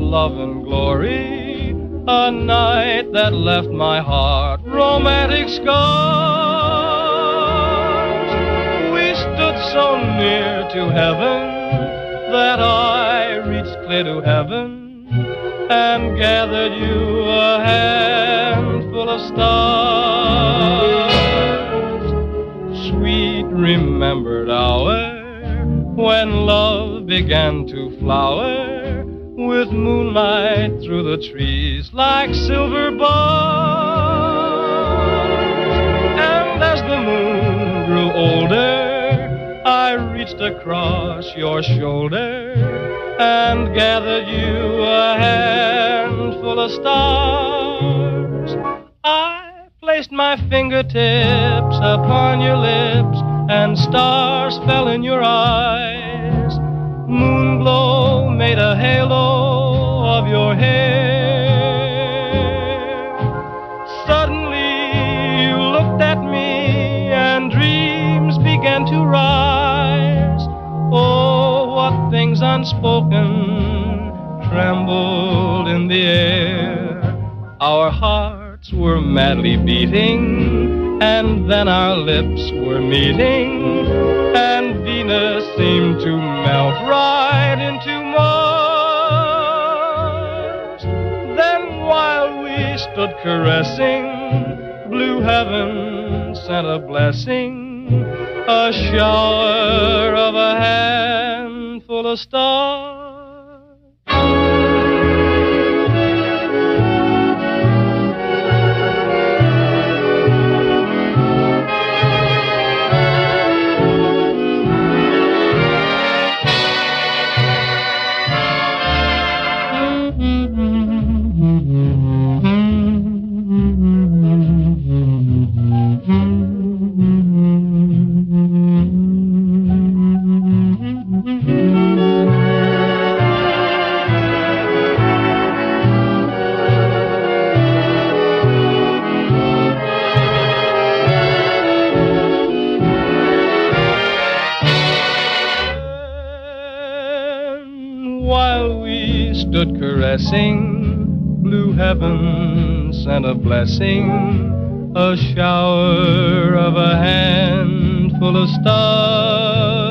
love and glory, a night that left my heart romantic scars. We stood so near to heaven that I reached clear to heaven and gathered you a handful of stars. Sweet remembered hour when love began to flower, with moonlight through the trees like silver bars. And as the moon grew older, I reached across your shoulder and gathered you a handful of stars. I placed my fingertips upon your lips, and stars fell in your eyes. Moon glow made a halo of your hair. Suddenly you looked at me and dreams began to rise. Oh, what things unspoken trembled in the air. Our hearts were madly beating, and then our lips were meeting, and Venus seemed to melt right into Mars. Then while we stood caressing, blue heaven sent a blessing, a shower of a handful of stars. While we stood caressing, blue heaven sent a blessing, a shower of a handful of stars.